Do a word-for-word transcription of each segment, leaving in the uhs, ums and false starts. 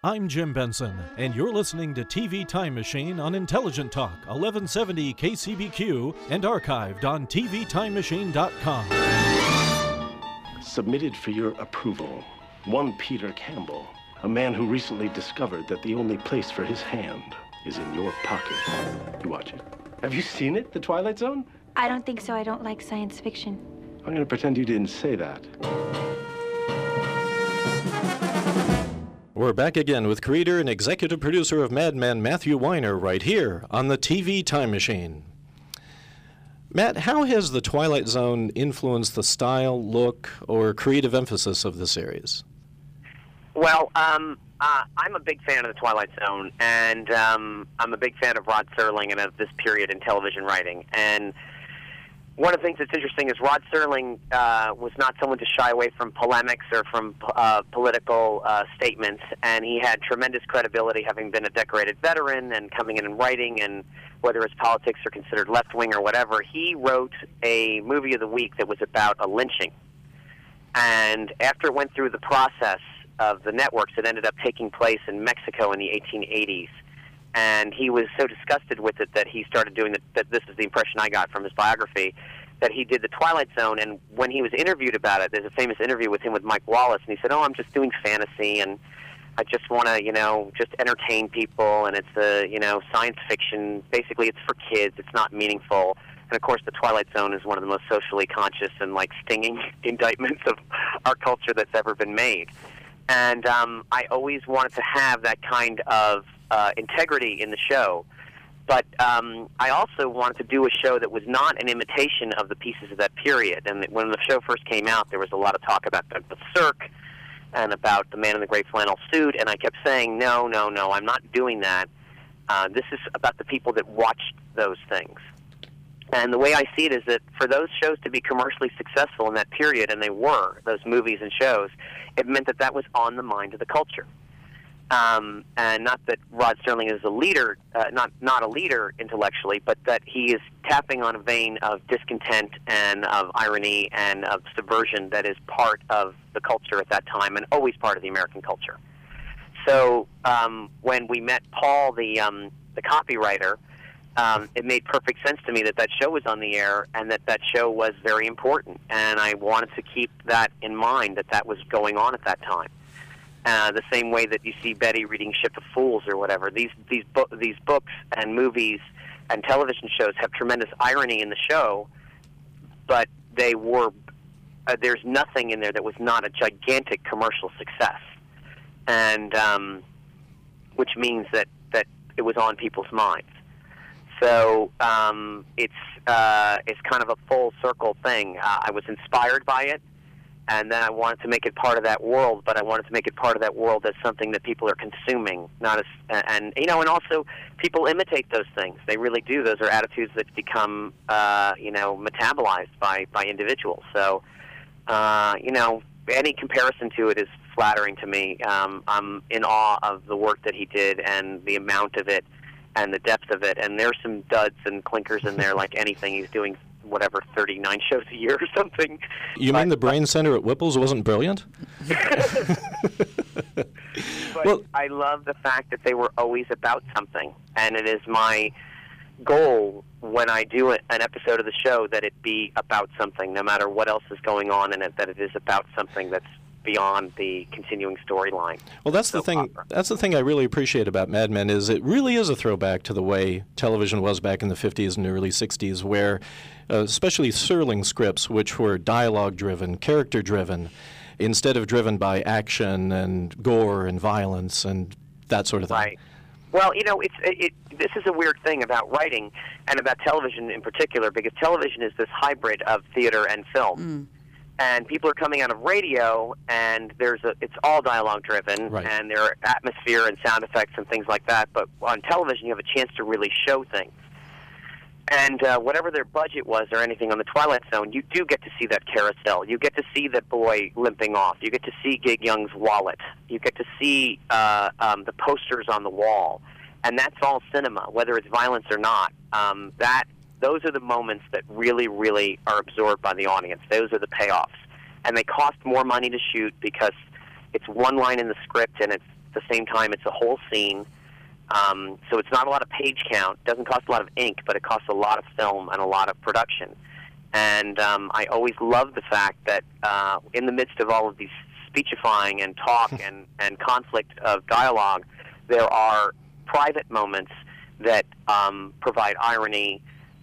I'm Jim Benson, and you're listening to T V Time Machine on Intelligent Talk, eleven seventy K C B Q, and archived on T V time machine dot com. Submitted for your approval, one Peter Campbell, a man who recently discovered that the only place for his hand is in your pocket. You watch it. Have you seen it, The Twilight Zone? I don't think so. I don't like science fiction. I'm going to pretend you didn't say that. We're back again with creator and executive producer of Mad Men, Matthew Weiner, right here on the T V Time Machine. Matt, how has The Twilight Zone influenced the style, look, or creative emphasis of the series? Well, um, uh, I'm a big fan of The Twilight Zone, and um, I'm a big fan of Rod Serling and of this period in television writing. And one of the things that's interesting is Rod Serling uh, was not someone to shy away from polemics or from uh, political uh, statements, and he had tremendous credibility, having been a decorated veteran and coming in and writing, and whether his politics are considered left-wing or whatever, he wrote a movie of the week that was about a lynching. And after it went through the process of the networks, it ended up taking place in Mexico in the eighteen eighties. And he was so disgusted with it that he started doing the, that. This is the impression I got from his biography, that he did The Twilight Zone. And when he was interviewed about it, there's a famous interview with him with Mike Wallace, and he said, "Oh, I'm just doing fantasy, and I just want to, you know, just entertain people, and it's a, you know, science fiction. Basically, it's for kids. It's not meaningful." And of course, The Twilight Zone is one of the most socially conscious and like stinging indictments of our culture that's ever been made. And um, I always wanted to have that kind of uh, integrity in the show. But um, I also wanted to do a show that was not an imitation of the pieces of that period. And when the show first came out, there was a lot of talk about the, the Cirque and about the man in the gray flannel suit. And I kept saying, no, no, no, I'm not doing that. Uh, this is about the people that watched those things. And the way I see it is that for those shows to be commercially successful in that period, and they were, those movies and shows, it meant that that was on the mind of the culture. Um, and not that Rod Serling is a leader, uh, not not a leader intellectually, but that he is tapping on a vein of discontent and of irony and of subversion that is part of the culture at that time and always part of the American culture. So um, when we met Paul, the um, the copywriter, Um, it made perfect sense to me that that show was on the air and that that show was very important. And I wanted to keep that in mind, that that was going on at that time. Uh, the same way that you see Betty reading Ship of Fools or whatever. These these, bo- these books and movies and television shows have tremendous irony in the show, but they were uh, there's nothing in there that was not a gigantic commercial success, and um, which means that, that it was on people's minds. So um, it's uh, it's kind of a full circle thing. Uh, I was inspired by it, and then I wanted to make it part of that world. But I wanted to make it part of that world as something that people are consuming, not as and you know, and also people imitate those things. They really do. Those are attitudes that become uh, you know metabolized by by individuals. So uh, you know, any comparison to it is flattering to me. Um, I'm in awe of the work that he did and the amount of it and the depth of it, and there's some duds and clinkers in there like anything. He's doing, whatever, thirty-nine shows a year or something. You but, mean the Brain Center at Whipple's wasn't brilliant? But well, I love the fact that they were always about something, and it is my goal when I do it, an episode of the show that it be about something, no matter what else is going on in it, that it is about something that's beyond the continuing storyline. Well, that's the thing. Opera. That's the thing I really appreciate about Mad Men is it really is a throwback to the way television was back in the fifties and early sixties, where, uh, especially Serling scripts, which were dialogue-driven, character-driven, instead of driven by action and gore and violence and that sort of thing. Right. Well, you know, it's it, it. This is a weird thing about writing and about television in particular, because television is this hybrid of theater and film. Mm. And people are coming out of radio, and there's a, it's all dialogue-driven, right. And there are atmosphere and sound effects and things like that. But on television, you have a chance to really show things. And uh, whatever their budget was or anything on The Twilight Zone, you do get to see that carousel. You get to see that boy limping off. You get to see Gig Young's wallet. You get to see uh, um, the posters on the wall. And that's all cinema, whether it's violence or not. Um, that Those are the moments that really, really are absorbed by the audience. Those are the payoffs. And they cost more money to shoot because it's one line in the script and it's the same time, it's a whole scene. Um, so it's not a lot of page count. It doesn't cost a lot of ink, but it costs a lot of film and a lot of production. And um, I always love the fact that uh, in the midst of all of these speechifying and talk and, and conflict of dialogue, there are private moments that um, provide irony.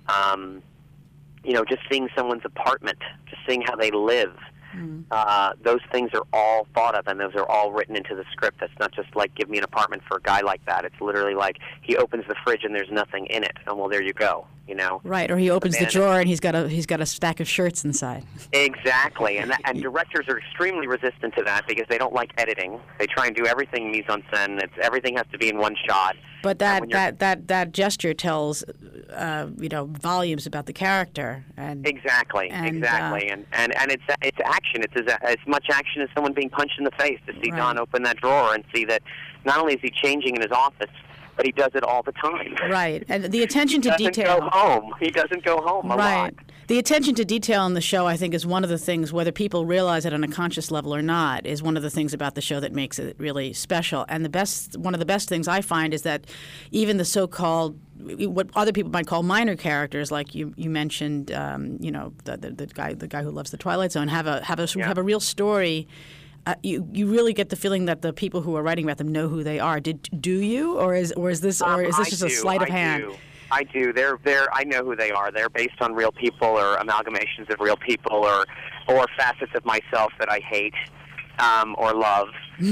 Um, you know, just seeing someone's apartment, just seeing how they live. Mm. Uh, those things are all thought of, and those are all written into the script. That's not just like, give me an apartment for a guy like that. It's literally like, he opens the fridge and there's nothing in it, and well, there you go, you know. Right, or he opens the, the drawer and he's got a he's got a stack of shirts inside. Exactly, and that, and directors are extremely resistant to that because they don't like editing. They try and do everything mise en scène. It's everything has to be in one shot. But that that, that that gesture tells, uh, you know, volumes about the character. And exactly, and, exactly, uh, and and and it's it's action. It's as, as much action as someone being punched in the face to see right. Don open that drawer and see that not only is he changing in his office, but he does it all the time. Right, and the attention to he doesn't detail. Go home. He doesn't go home a right. lot. The attention to detail in the show, I think, is one of the things, whether people realize it on a conscious level or not, is one of the things about the show that makes it really special. And the best, one of the best things I find is that even the so-called, what other people might call minor characters, like you you mentioned, um, you know, the, the the guy the guy who loves the Twilight Zone, have a have a yeah. have a real story. Uh, you you really get the feeling that the people who are writing about them know who they are. Did do you, or is or is this or um, is this I just do, a sleight of I hand? Do. I do. They're they're. I know who they are. They're based on real people or amalgamations of real people or or facets of myself that I hate um, or love.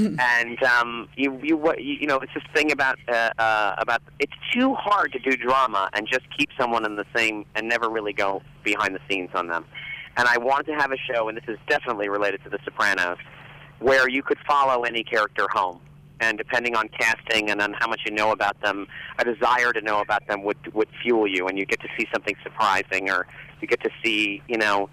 and um, you you what you know it's this thing about uh, uh, about it's too hard to do drama and just keep someone in the same and never really go behind the scenes on them. And I wanted to have a show, and this is definitely related to The Sopranos, where you could follow any character home. And depending on casting and on how much you know about them, a desire to know about them would would fuel you, and you get to see something surprising, or you get to see, you know,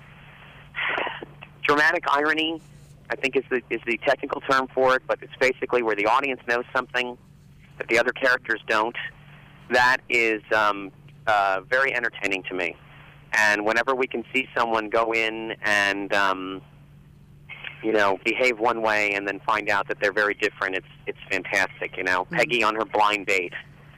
dramatic irony, I think is the is the technical term for it, but it's basically where the audience knows something that the other characters don't. That is um, uh, very entertaining to me. And whenever we can see someone go in and um, you know, behave one way and then find out that they're very different, it's it's fantastic, you know. Mm-hmm. Peggy on her blind date,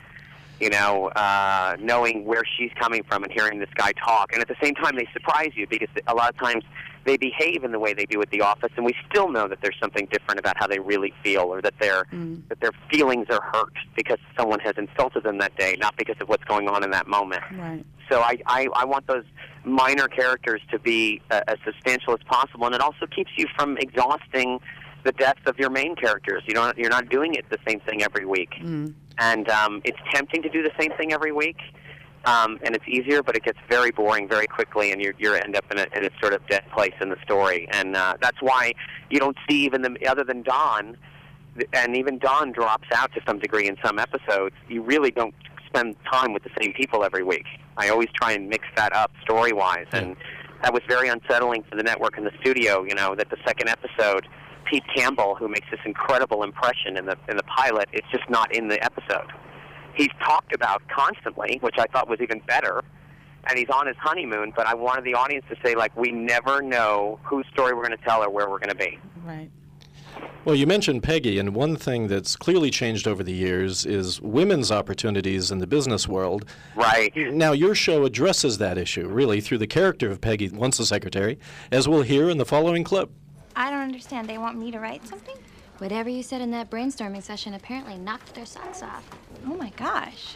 you know, uh, knowing where she's coming from and hearing this guy talk. And at the same time, they surprise you because a lot of times they behave in the way they do at the office, and we still know that there's something different about how they really feel, or that, they're, mm. that their feelings are hurt because someone has insulted them that day, not because of what's going on in that moment. Right. So I, I, I want those minor characters to be uh, as substantial as possible, and it also keeps you from exhausting the depth of your main characters. You don't, you're not doing it the same thing every week. Mm. And um, it's tempting to do the same thing every week, um, and it's easier, but it gets very boring very quickly, and you you end up in a, in a sort of dead place in the story. And uh, that's why you don't see even the, other than Don, and even Don drops out to some degree in some episodes, you really don't spend time with the same people every week. I always try and mix that up story-wise, and that was very unsettling for the network and the studio, you know, that the second episode, Pete Campbell, who makes this incredible impression in the in the pilot, it's just not in the episode. He's talked about constantly, which I thought was even better, and he's on his honeymoon, but I wanted the audience to say, like, we never know whose story we're going to tell or where we're going to be. Right. Well, you mentioned Peggy, and one thing that's clearly changed over the years is women's opportunities in the business world. Right. Now, your show addresses that issue, really, through the character of Peggy, once a secretary, as we'll hear in the following clip. I don't understand. They want me to write something? Whatever you said in that brainstorming session apparently knocked their socks off. Oh, my gosh.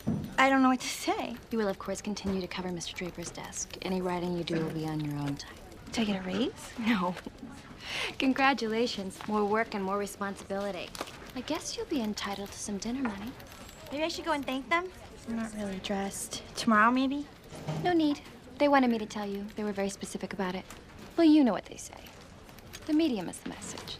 I don't know what to say. You will, of course, continue to cover Mister Draper's desk. Any writing you do will be on your own time. Do I get a raise? No. Congratulations. More work and more responsibility. I guess you'll be entitled to some dinner money. Maybe I should go and thank them? I'm not really dressed. Tomorrow, maybe? No need. They wanted me to tell you. They were very specific about it. Well, you know what they say. The medium is the message.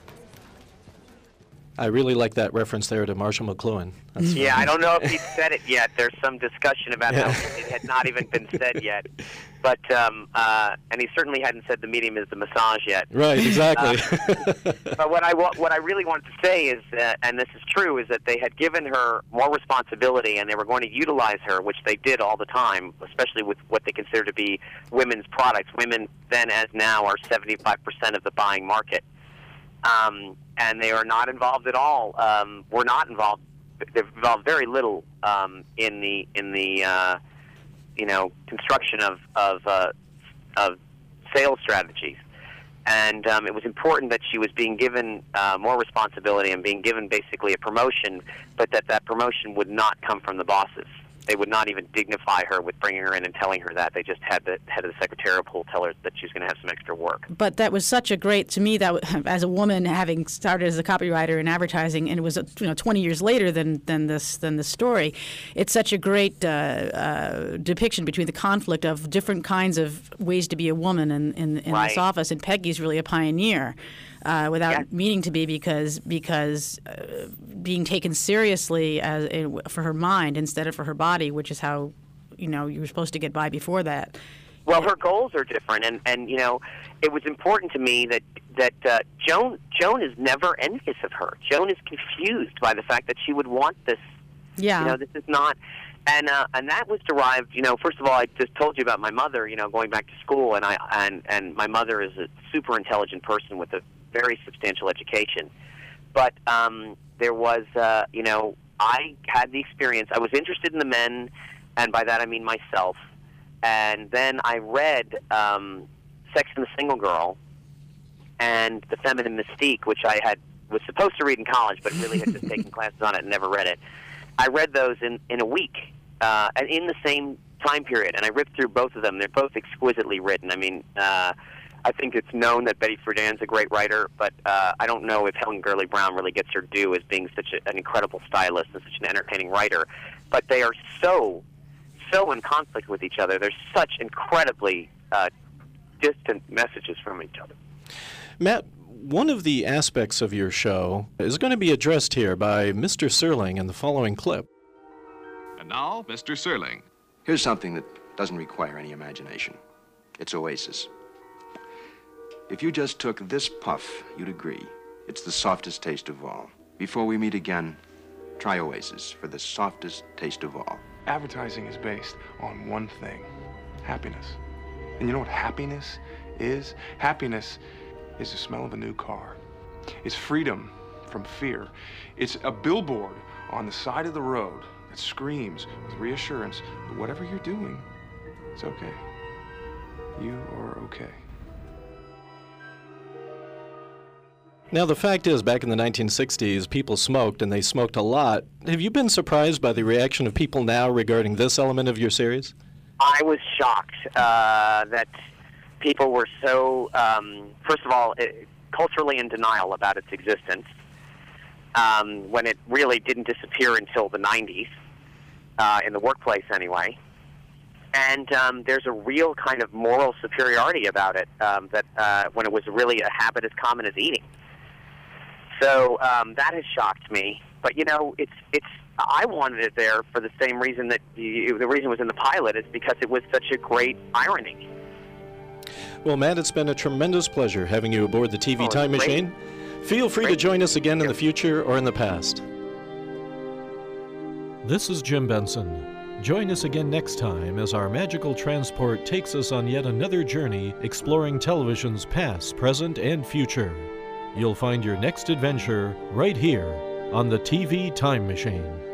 I really like that reference there to Marshall McLuhan. That's yeah, I don't know if he said it yet. There's some discussion about yeah. how it had not even been said yet. But, um, uh, and he certainly hadn't said the medium is the massage yet. Right, exactly. Uh, but what I, what I really wanted to say is, that, and this is true, is that they had given her more responsibility and they were going to utilize her, which they did all the time, especially with what they consider to be women's products. Women then as now are seventy-five percent of the buying market. Um, and they are not involved at all. Um, we're not involved. They've involved very little um, in the in the uh, you know construction of of, uh, of sales strategies. And um, it was important that she was being given uh, more responsibility and being given basically a promotion, but that that promotion would not come from the bosses. They would not even dignify her with bringing her in and telling her that. They just had the head of the secretarial pool tell her that she was going to have some extra work. But that was such a great, to me, that as a woman having started as a copywriter in advertising, and it was you know twenty years later than than this than this story, it's such a great uh, uh, depiction between the conflict of different kinds of ways to be a woman in, in, in right. this office. And Peggy's really a pioneer. Uh, without yes. meaning to be, because because uh, being taken seriously as in, for her mind instead of for her body, which is how you know you were supposed to get by before that. Well, her goals are different, and, and you know, it was important to me that that uh, Joan Joan is never envious of her. Joan is confused by the fact that she would want this. Yeah. You know, this is not. And uh, and that was derived, you know. First of all, I just told you about my mother. You know, going back to school, and I and and my mother is a super intelligent person with a very substantial education. But um, there was, uh, you know, I had the experience. I was interested in the men, and by that I mean myself. And then I read um, Sex and the Single Girl and The Feminine Mystique, which I had was supposed to read in college, but really had just taken classes on it and never read it. I read those in, in a week, uh, and in the same time period, and I ripped through both of them. They're both exquisitely written. I mean, uh, I think it's known that Betty Friedan's a great writer, but uh, I don't know if Helen Gurley Brown really gets her due as being such a, an incredible stylist and such an entertaining writer. But they are so, so in conflict with each other. They're such incredibly uh, distant messages from each other. Matt, one of the aspects of your show is going to be addressed here by Mister Serling in the following clip. And now, Mister Serling. Here's something that doesn't require any imagination. It's Oasis. If you just took this puff, you'd agree. It's the softest taste of all. Before we meet again, try Oasis for the softest taste of all. Advertising is based on one thing, happiness. And you know what happiness is? Happiness is the smell of a new car. It's freedom from fear. It's a billboard on the side of the road that screams with reassurance that whatever you're doing, it's okay. You are okay. Now, the fact is, back in the nineteen sixties, people smoked, and they smoked a lot. Have you been surprised by the reaction of people now regarding this element of your series? I was shocked uh, that people were so, um, first of all, it, culturally in denial about its existence, um, when it really didn't disappear until the nineties, uh, in the workplace anyway. And um, there's a real kind of moral superiority about it, um, that uh, when it was really a habit as common as eating. So um, that has shocked me. But, you know, it's it's. I wanted it there for the same reason that the, the reason it was in the pilot is because it was such a great irony. Well, Matt, it's been a tremendous pleasure having you aboard the T V Oh, Time great. Machine. Feel free Great. to join us again in the future or in the past. This is Jim Benson. Join us again next time as our magical transport takes us on yet another journey exploring television's past, present, and future. You'll find your next adventure right here on the T V Time Machine.